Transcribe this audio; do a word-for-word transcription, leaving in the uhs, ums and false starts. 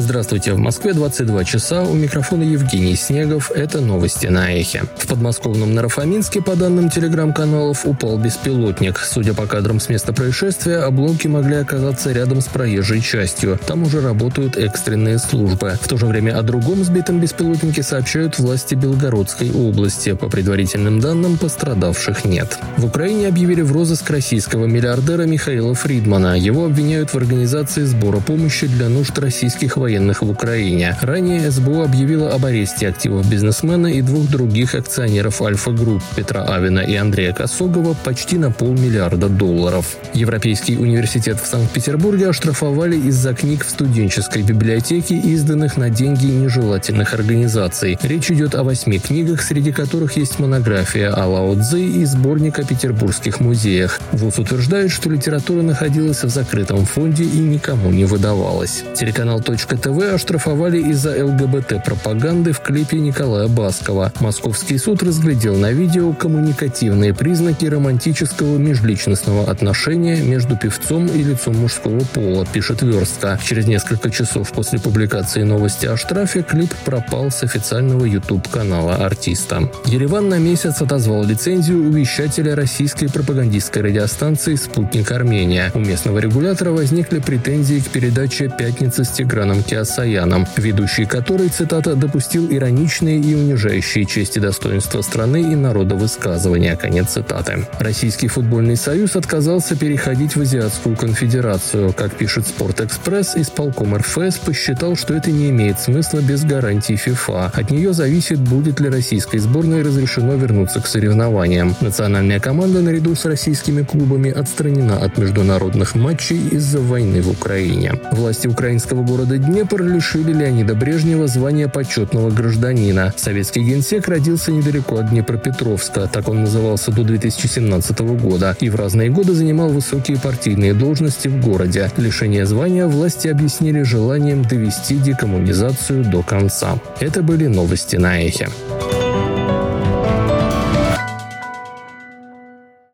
Здравствуйте, в Москве двадцать два часа, у микрофона Евгений Снегов, это новости на Эхе. В подмосковном Наро-Фоминске, по данным телеграм-каналов, упал беспилотник. Судя по кадрам с места происшествия, обломки могли оказаться рядом с проезжей частью. Там уже работают экстренные службы. В то же время о другом сбитом беспилотнике сообщают власти Белгородской области. По предварительным данным, пострадавших нет. В Украине объявили в розыск российского миллиардера Михаила Фридмана. Его обвиняют в организации сбора помощи для нужд российских военных в Украине. Ранее эс бэ о объявила об аресте активов бизнесмена и двух других акционеров Альфа-Групп Петра Авина и Андрея Косогова почти на полмиллиарда долларов. Европейский университет в Санкт-Петербурге оштрафовали из-за книг в студенческой библиотеке, изданных на деньги нежелательных организаций. Речь идет о восьми книгах, среди которых есть монография о Лао Цзы и сборник о петербургских музеях. ВУЗ утверждает, что литература находилась в закрытом фонде и никому не выдавалась. Телеканал «Точка ТВ» оштрафовали из-за эл гэ бэ тэ-пропаганды в клипе Николая Баскова. Московский суд разглядел на видео коммуникативные признаки романтического межличностного отношения между певцом и лицом мужского пола, пишет «Верстка». Через несколько часов после публикации новости о штрафе клип пропал с официального ютуб-канала артиста. Ереван на месяц отозвал лицензию у вещателя российской пропагандистской радиостанции «Спутник Армения». У местного регулятора возникли претензии к передаче «Пятница» с Тиграном Кеосаяном, ведущий которой, цитата, «допустил ироничные и унижающие честь и достоинство страны и народа высказывания», конец цитаты. Российский футбольный союз отказался переходить в Азиатскую конфедерацию. Как пишет «Спортэкспресс», исполком эр эф эс посчитал, что это не имеет смысла без гарантий ФИФА. От нее зависит, будет ли российской сборной разрешено вернуться к соревнованиям. Национальная команда наряду с российскими клубами отстранена от международных матчей из-за войны в Украине. Власти украинского города Днепр лишили Леонида Брежнева звания почетного гражданина. Советский генсек родился недалеко от Днепропетровска, так он назывался до две тысячи семнадцатого года, и в разные годы занимал высокие партийные должности в городе. Лишение звания власти объяснили желанием довести декоммунизацию до конца. Это были новости на Эхе.